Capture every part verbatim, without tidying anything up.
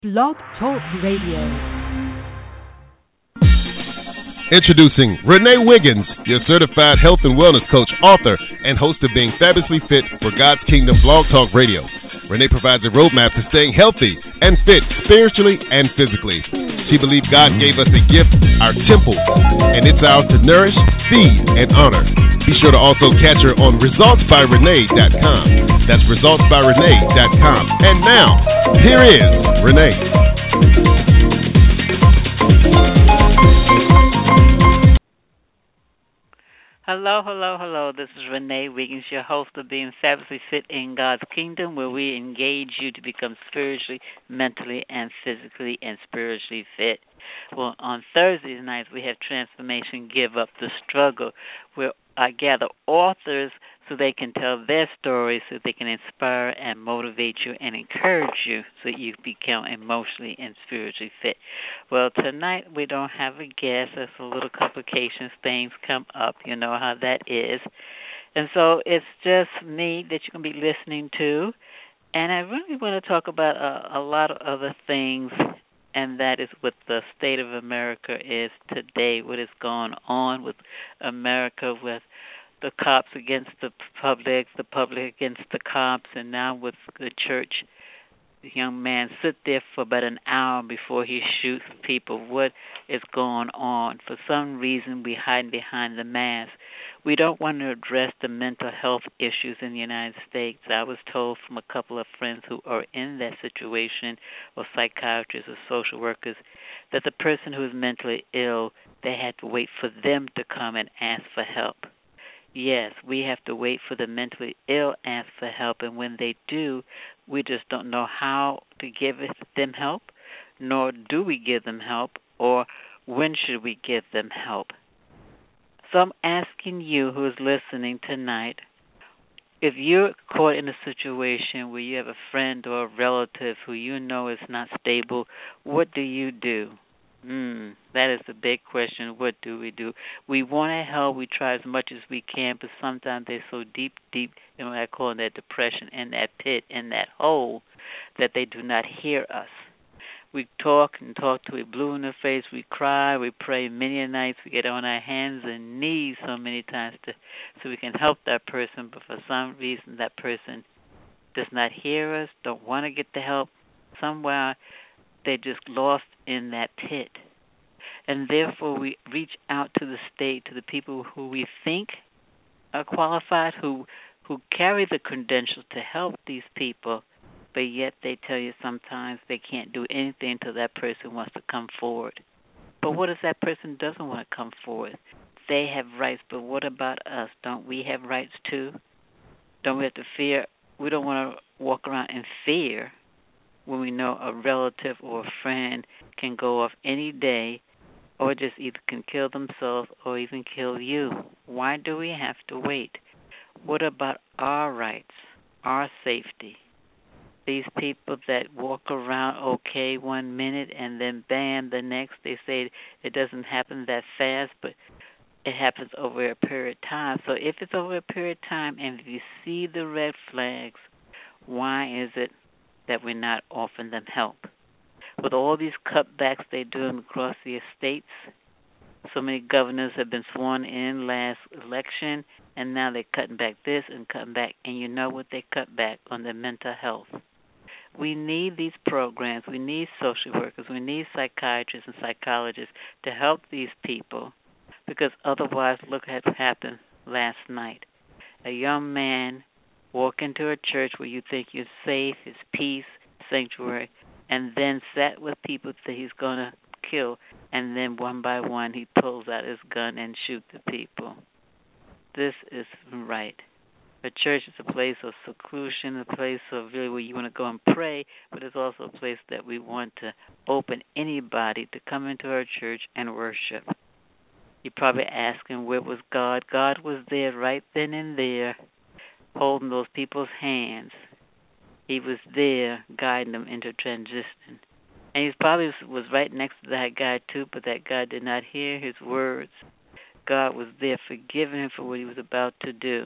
Blog Talk Radio. Introducing Renee Wiggins, your certified health and wellness coach, author, and host of Being Fabulously Fit for God's Kingdom Blog Talk Radio. Renee provides a roadmap to staying healthy and fit spiritually and physically. She believes God gave us a gift, our temple, and it's ours to nourish, feed, and honor. Be sure to also catch her on results by renee dot com. That's results by renee dot com. And now, here is Renee. Hello, hello, hello. This is Renee Wiggins, your host of Being Fabulously Fit in God's Kingdom, where we engage you to become spiritually, mentally, and physically and spiritually fit. Well, on Thursdays nights, we have Transformation Give Up the Struggle, where I gather authors so they can tell their stories, so they can inspire and motivate you and encourage you so you become emotionally and spiritually fit. Well, tonight we don't have a guest. There's a little complications. Things come up. You know how that is. And so it's just me that you can be listening to. And I really want to talk about a, a lot of other things, and that is what the state of America is today, what is going on with America, with the cops against the public, the public against the cops, and now with the church. The young man sit there for about an hour before he shoots people. What is going on? For some reason, we hide behind the mask. We don't want to address the mental health issues in the United States. I was told from a couple of friends who are in that situation, or psychiatrists or social workers, that the person who is mentally ill, they had to wait for them to come and ask for help. Yes, we have to wait for the mentally ill ask for help, and when they do, we just don't know how to give them help, nor do we give them help, or when should we give them help. So I'm asking you who is listening tonight, if you're caught in a situation where you have a friend or a relative who you know is not stable, what do you do? Mm, that is the big question. What do we do? We want to help. We try as much as we can, but sometimes they're so deep, deep in what I call that depression, in that pit, in that hole, that they do not hear us. We talk and talk till we're blue in the face. We cry. We pray many nights. We get on our hands and knees so many times to, so we can help that person, but for some reason that person does not hear us, don't want to get the help. Somewhere they're just lost in that pit. And therefore we reach out to the state, to the people who we think are qualified, who who carry the credentials to help these people, but yet they tell you sometimes they can't do anything until that person wants to come forward. But what if that person doesn't want to come forward? They have rights, but what about us? Don't we have rights too? Don't we have to fear? We don't want to walk around in fear when we know a relative or a friend can go off any day, or just either can kill themselves or even kill you. Why do we have to wait? What about our rights, our safety? These people that walk around okay one minute and then bam, the next, they say it doesn't happen that fast, but it happens over a period of time. So if it's over a period of time and if you see the red flags, why is it that we're not offering them help? With all these cutbacks they're doing across the estates, so many governors have been sworn in last election, and now they're cutting back this and cutting back, and you know what they cut back on? Their mental health. We need these programs. We need social workers. We need psychiatrists and psychologists to help these people, because otherwise, look at what happened last night. A young man walk into a church where you think you're safe, it's peace, sanctuary, and then sat with people that he's going to kill, and then one by one he pulls out his gun and shoots the people. This is right. A church is a place of seclusion, a place of really where you want to go and pray, but it's also a place that we want to open anybody to come into our church and worship. You're probably asking, where was God? God was there right then and there, holding those people's hands. He was there guiding them into transition. And he probably was right next to that guy too, but that guy did not hear his words. God was there forgiving him for what he was about to do.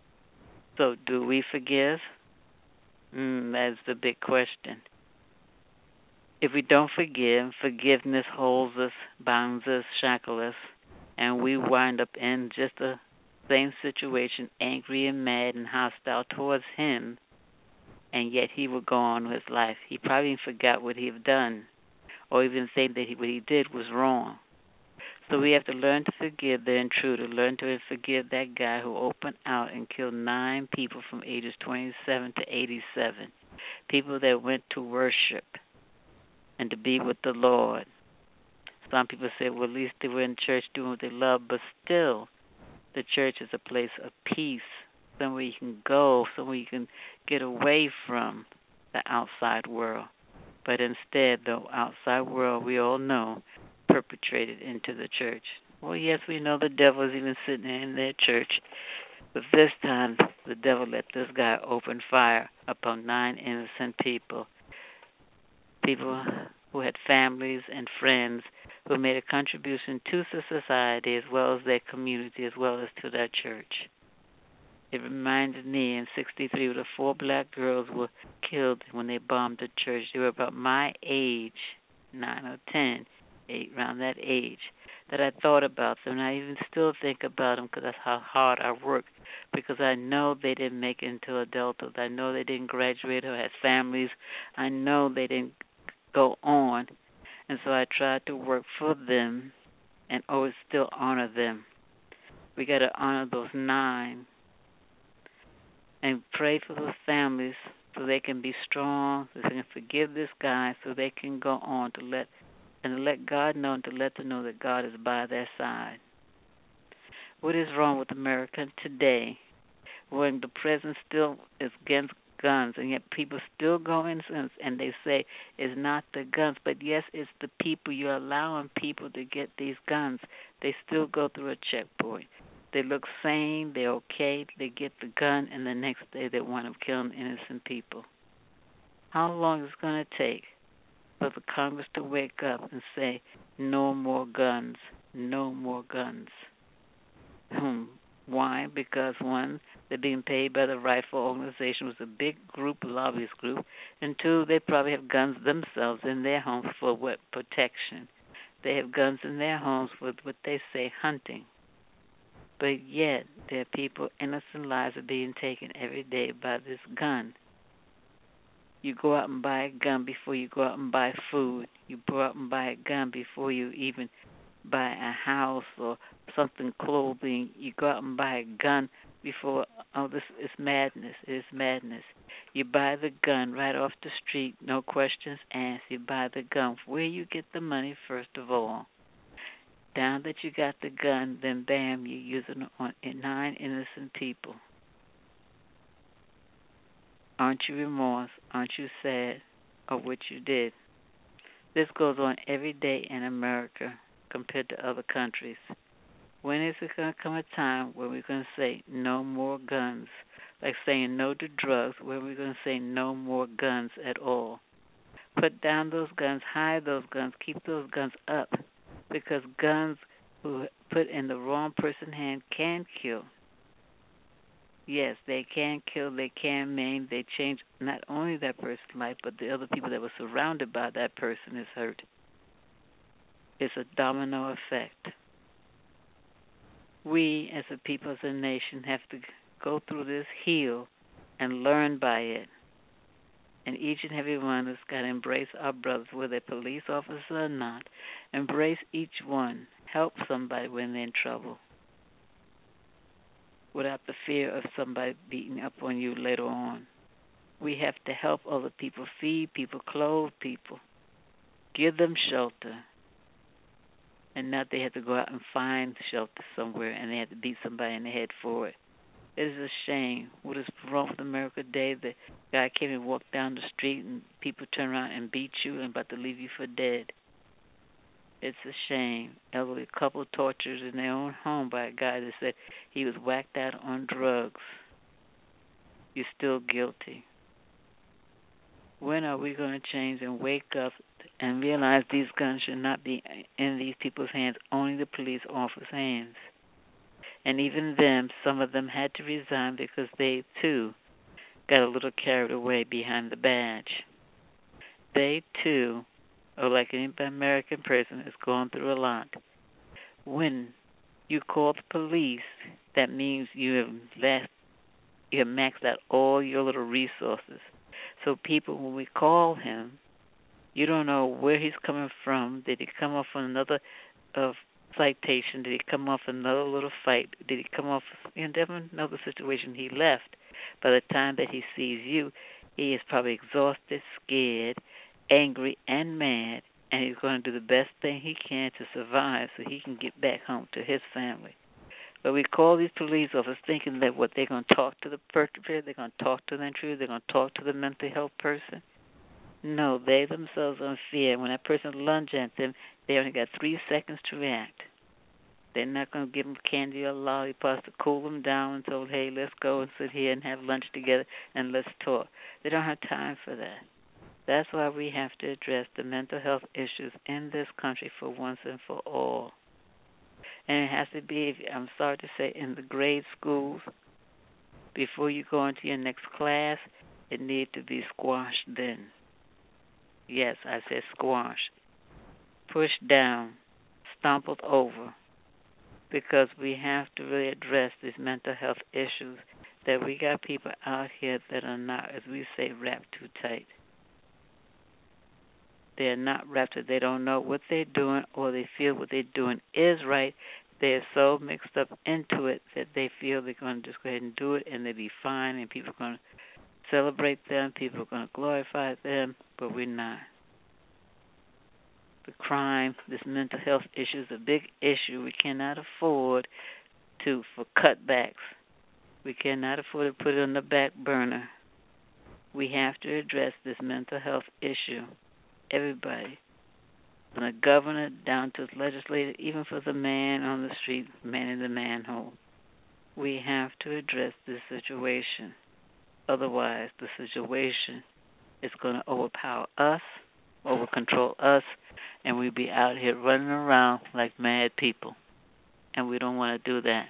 So do we forgive? Mm, that's the big question. If we don't forgive, forgiveness holds us, binds us, shackles us, and we wind up in just the same situation, angry and mad and hostile towards him, and yet he would go on with his life. He probably forgot what he had done, or even think that he, what he did was wrong. So we have to learn to forgive the intruder, learn to forgive that guy who opened out and killed nine people from ages twenty-seven to eighty-seven, people that went to worship and to be with the Lord. Some people say, well, at least they were in church doing what they love, but still, the church is a place of peace, somewhere you can go, somewhere you can get away from the outside world. But instead, the outside world, we all know, perpetrated into the church. Well, yes, we know the devil is even sitting in their church, but this time the devil let this guy open fire upon nine innocent people, people who had families and friends who made a contribution to the society as well as their community as well as to their church. It reminded me in sixty-three the four black girls were killed when they bombed the church. They were about my age, nine or ten, eight, around that age, that I thought about them. And I even still think about them because that's how hard I worked, because I know they didn't make it into adulthood. I know they didn't graduate or had families. I know they didn't go on. And so I tried to work for them and always still honor them. We got to honor those nine and pray for those families so they can be strong, so they can forgive this guy, so they can go on to let and to let God know and to let them know that God is by their side. What is wrong with America today when the president still is against guns, and yet people still go in and they say it's not the guns, but yes, it's the people. You're allowing people to get these guns. They still go through a checkpoint. They look sane, they're okay, they get the gun, and the next day they want to kill innocent people. How long is it going to take for the Congress to wake up and say, no more guns, no more guns? Hmm. Why? Because, one, they're being paid by the rifle organization, which is a big group, a lobbyist group, and two, they probably have guns themselves in their homes for what? Protection. They have guns in their homes for what they say, hunting. But yet, there are people, innocent lives are being taken every day by this gun. You go out and buy a gun before you go out and buy food. You go out and buy a gun before you even buy a house or something, clothing. You go out and buy a gun before, oh, this is madness. It is madness. You buy the gun right off the street, no questions asked. You buy the gun. Where you get the money, first of all. Now that you got the gun, then bam, you're using it on nine innocent people. Aren't you remorse? Aren't you sad of what you did? This goes on every day in America compared to other countries. When is it going to come a time where we're going to say no more guns? Like saying no to drugs, where we're going to say no more guns at all. Put down those guns, hide those guns, keep those guns up. Because guns who put in the wrong person's hand can kill. Yes, they can kill, they can maim, they change not only that person's life, but the other people that were surrounded by that person is hurt. It's a domino effect. We, as a people, as a nation, have to go through this, heal, and learn by it. And each and every one of us got to embrace our brothers, whether they're police officers or not. Embrace each one. Help somebody when they're in trouble, without the fear of somebody beating up on you later on. We have to help other people, feed people, clothe people, give them shelter. And not they have to go out and find shelter somewhere and they have to beat somebody in the head for it. It is a shame. What is wrong with America today? The guy came and walked down the street and people turn around and beat you and about to leave you for dead. It's a shame. Elderly couple tortured in their own home by a guy that said he was whacked out on drugs. You're still guilty. When are we going to change and wake up and realize these guns should not be in these people's hands, only the police officers' hands? And even them, some of them had to resign because they, too, got a little carried away behind the badge. They, too, or like any American person is going through a lot. When you call the police, that means you have left, you have maxed out all your little resources. So people, when we call him, you don't know where he's coming from. Did he come off on another uh, citation? Did he come off another little fight? Did he come off, you never know the situation he left. By the time that he sees you, he is probably exhausted, scared, angry, and mad, and he's going to do the best thing he can to survive so he can get back home to his family. But we call these police officers thinking that what they're going to talk to the perpetrator, they're going to talk to the intruder, they're going to talk to the mental health person. No, they themselves are in fear. When that person lunges at them, they only got three seconds to react. They're not going to give them candy or lollipops to cool them down and tell, hey, let's go and sit here and have lunch together and let's talk. They don't have time for that. That's why we have to address the mental health issues in this country for once and for all. And it has to be, I'm sorry to say, in the grade schools. Before you go into your next class, it needs to be squashed then. Yes, I said squashed. Pushed down, stumbled over. Because we have to really address these mental health issues that we got people out here that are not, as we say, wrapped too tight. They're not wrapped. They don't know what they're doing, or they feel what they're doing is right. They're so mixed up into it that they feel they're going to just go ahead and do it, and they'll be fine, and people are going to celebrate them, people are going to glorify them, but we're not. The crime, this mental health issue is a big issue. We cannot afford to for cutbacks. We cannot afford to put it on the back burner. We have to address this mental health issue. Everybody, from the governor down to the legislator, even for the man on the street, man in the manhole. We have to address this situation. Otherwise, the situation is going to overpower us, over control us, and we'll be out here running around like mad people. And we don't want to do that.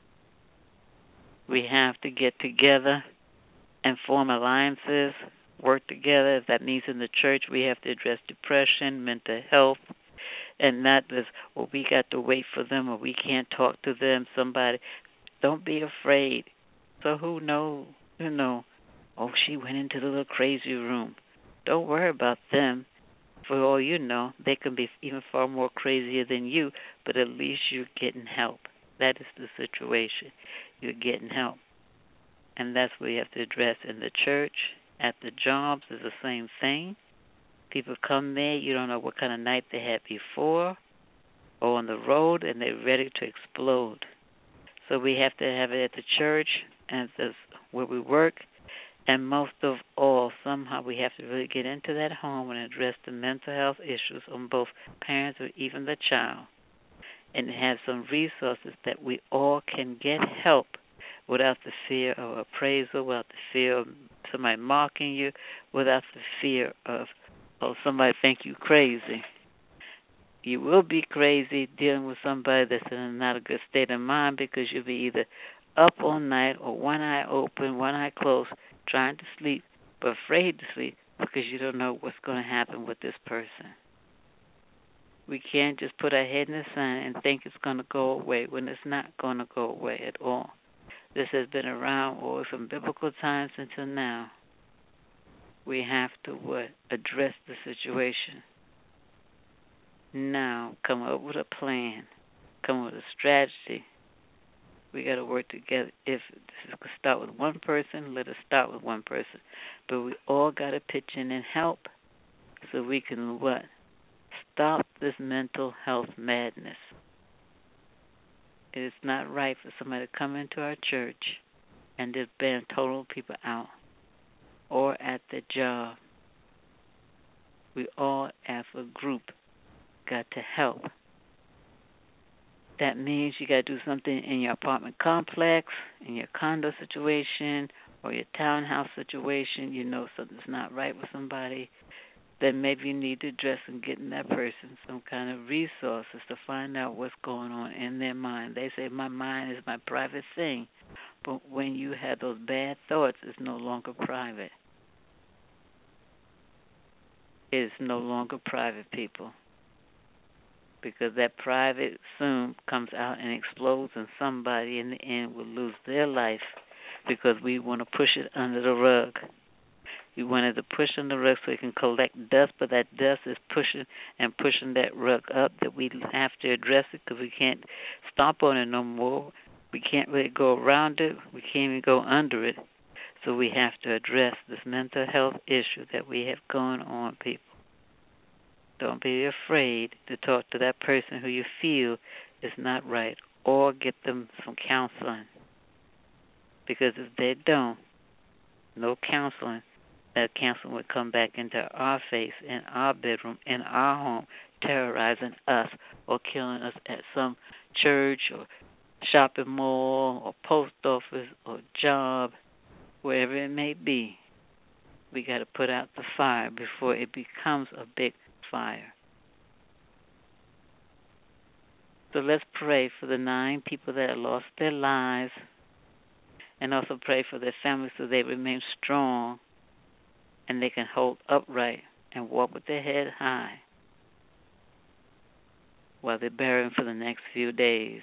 We have to get together and form alliances, work together. If that means in the church, we have to address depression, mental health, and not this, well, we got to wait for them or we can't talk to them, somebody. Don't be afraid. So who knows? You know, oh, she went into the little crazy room. Don't worry about them. For all you know, they can be even far more crazier than you, but at least you're getting help. That is the situation. You're getting help. And that's what you have to address in the church. At the jobs is the same thing. People come there, you don't know what kind of night they had before, or on the road, and they're ready to explode. So we have to have it at the church and that's where we work. And most of all, somehow we have to really get into that home and address the mental health issues on both parents or even the child, and have some resources that we all can get help without the fear of appraisal, without the fear of somebody mocking you, without the fear of, oh, somebody think you crazy. You will be crazy dealing with somebody that's in not a good state of mind, because you'll be either up all night or one eye open, one eye closed, trying to sleep, but afraid to sleep because you don't know what's going to happen with this person. We can't just put our head in the sand and think it's going to go away when it's not going to go away at all. This has been around oh, from biblical times until now. We have to what? Address the situation. Now, come up with a plan. Come up with a strategy. We got to work together. If this is going to start with one person, let us start with one person. But we all got to pitch in and help so we can what? Stop this mental health madness. It is not right for somebody to come into our church and just ban total people out, or at the job. We all, as a group, got to help. That means you got to do something in your apartment complex, in your condo situation, or your townhouse situation. You know something's not right with somebody, then maybe you need to address and get in that person some kind of resources to find out what's going on in their mind. They say my mind is my private thing, but when you have those bad thoughts, it's no longer private. is no longer private, people, because that private soon comes out and explodes, and somebody in the end will lose their life because we want to push it under the rug. We wanted to push on the rug so it can collect dust, but that dust is pushing and pushing that rug up that we have to address it because we can't stomp on it no more. We can't really go around it. We can't even go under it. So we have to address this mental health issue that we have going on, people. Don't be afraid to talk to that person who you feel is not right, or get them some counseling. Because if they don't, no counseling, that counseling would come back into our face, in our bedroom, in our home, terrorizing us or killing us at some church or shopping mall or post office or job, wherever it may be. We got to put out the fire before it becomes a big fire. So let's pray for the nine people that have lost their lives, and also pray for their families so they remain strong and they can hold upright and walk with their head high while they're burying for the next few days.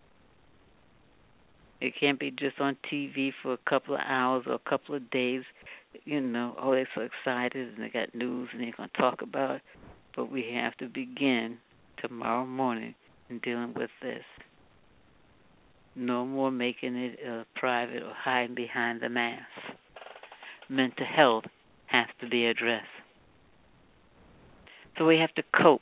It can't be just on T V for a couple of hours or a couple of days. You know, oh, they're so excited and they got news and they're going to talk about it. But we have to begin tomorrow morning in dealing with this. No more making it uh, private or hiding behind the mask. Mental health has to be addressed. So we have to cope.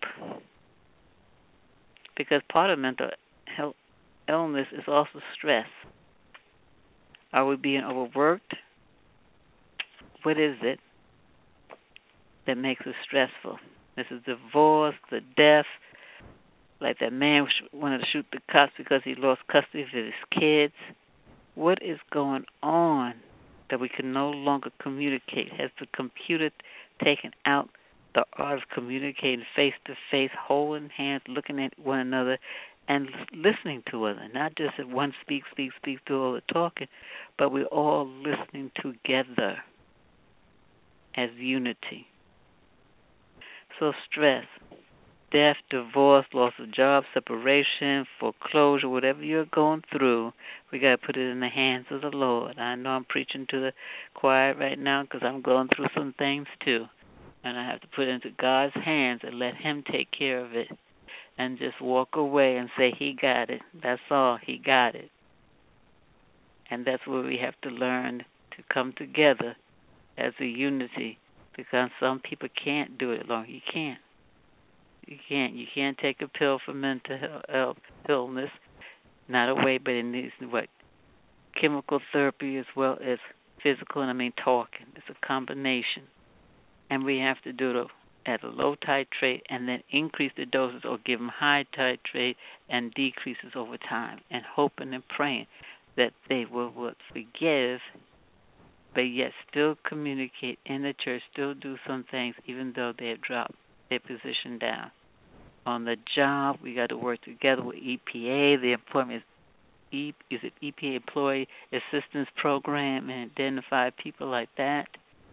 Because part of mental health illness is also stress. Are we being overworked? What is it that makes us stressful? This is divorce, the death, like that man wanted to shoot the cops because he lost custody of his kids. What is going on that we can no longer communicate? Has the computer taken out the art of communicating face-to-face, holding hands, looking at one another, and listening to one another? Not just if one speaks, speaks, speaks, do all the talking, but we're all listening together as unity. So stress, death, divorce, loss of job, separation, foreclosure, whatever you're going through, we got to put it in the hands of the Lord. I know I'm preaching to the choir right now because I'm going through some things too. And I have to put it into God's hands and let Him take care of it. And just walk away and say, He got it. That's all. He got it. And that's where we have to learn to come together as a unity, because some people can't do it alone. You can't. You can't. You can't take a pill for mental health illness. Not a way, but it needs what? Chemical therapy as well as physical, and I mean talking. It's a combination. And we have to do it at a low titrate and then increase the doses, or give them high titrate and decreases over time, and hoping and praying that they will, will forgive, but yet still communicate in the church, still do some things even though they have dropped their position down. On the job, we got to work together with E P A, the employment e, is it E P A Employee Assistance Program, and identify people like that.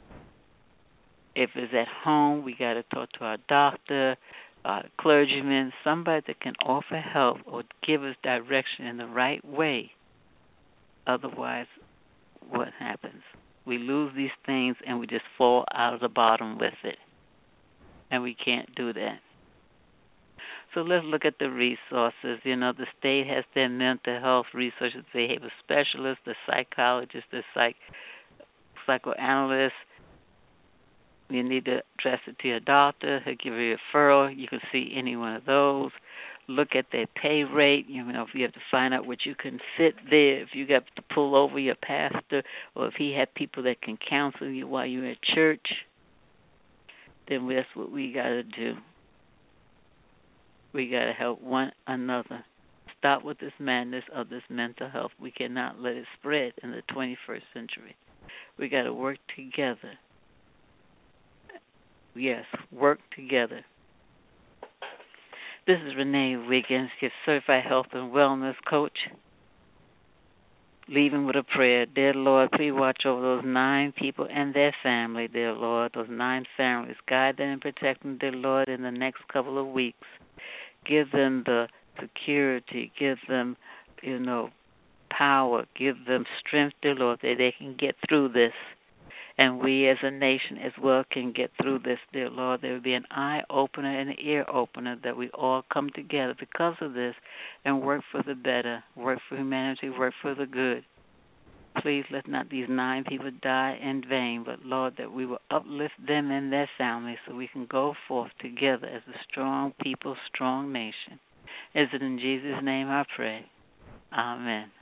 If it's at home, we got to talk to our doctor, our clergyman, somebody that can offer help or give us direction in the right way. Otherwise, what happens? We lose these things and we just fall out of the bottom with it. And we can't do that. So let's look at the resources. You know, the state has their mental health resources, behavior specialists, the psychologists, the psych, psychoanalysts. You need to address it to your doctor. He'll give you a referral. You can see any one of those. Look at their pay rate. You know, if you have to find out what you can fit there, if you got to pull over your pastor, or if he had people that can counsel you while you're at church, then that's what we got to do. We got to help one another. Stop with this madness of this mental health. We cannot let it spread in the twenty-first century. We got to work together. Yes, work together. This is Renee Wiggins, your certified health and wellness coach. leaving with a prayer. Dear Lord, please watch over those nine people and their family, dear Lord, those nine families. Guide them and protect them, dear Lord, in the next couple of weeks. Give them the security. Give them, you know, power. Give them strength, dear Lord, that they can get through this. And we as a nation as well can get through this, dear Lord. There will be an eye-opener and an ear-opener that we all come together because of this and work for the better, work for humanity, work for the good. Please let not these nine people die in vain, but, Lord, that we will uplift them and their families so we can go forth together as a strong people, strong nation. Is it in Jesus' name I pray? Amen.